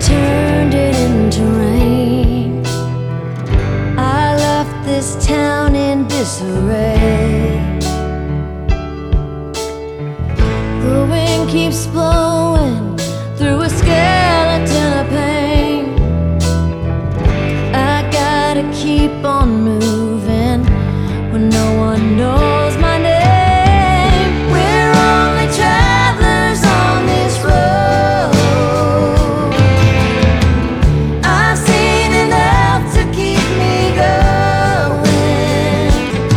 turned it into rain. I left this town in disarray. The wind keeps blowing through a skeleton of pain. I gotta keep on moving when no one knows my name. We're only travelers on this road. I've seen enough to keep me going.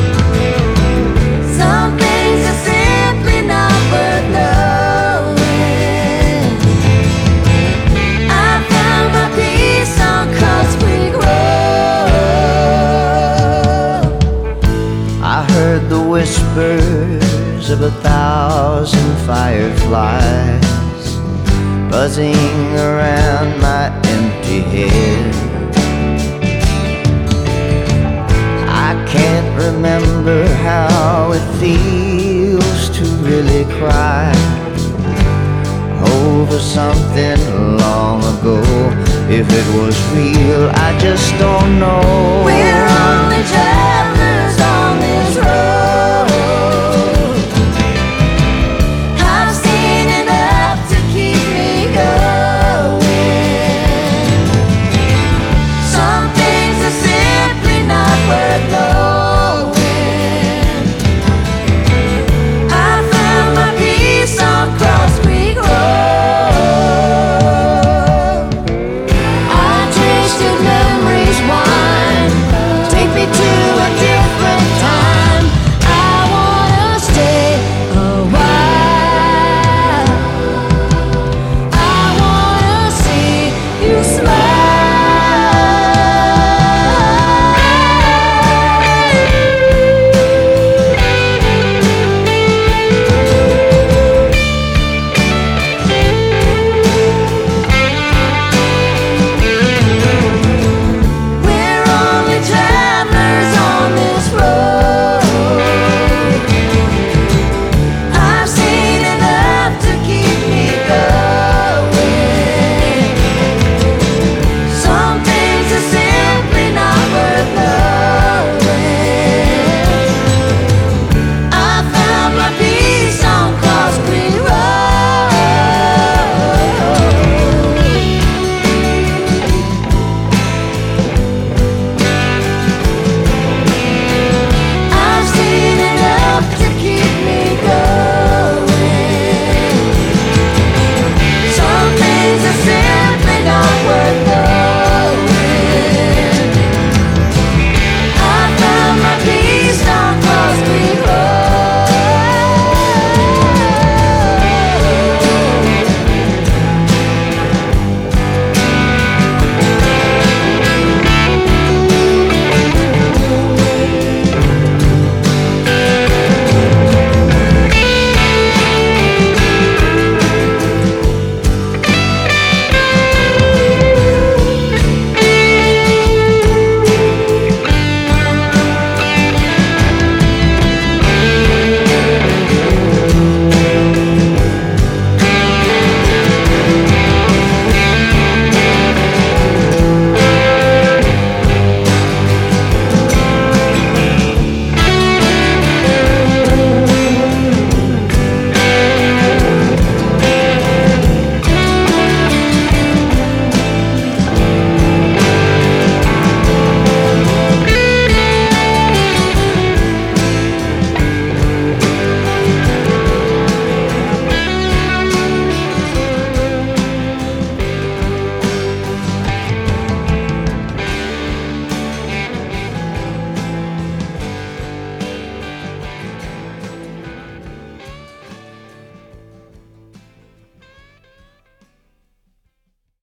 Some things are simply not worth knowing. I found my peace on Cross Creek Road. I heard the whispers of 1,000 fireflies buzzing around my empty head. I can't remember how it feels to really cry over something long ago. If it was real, I just don't know. We're only travelers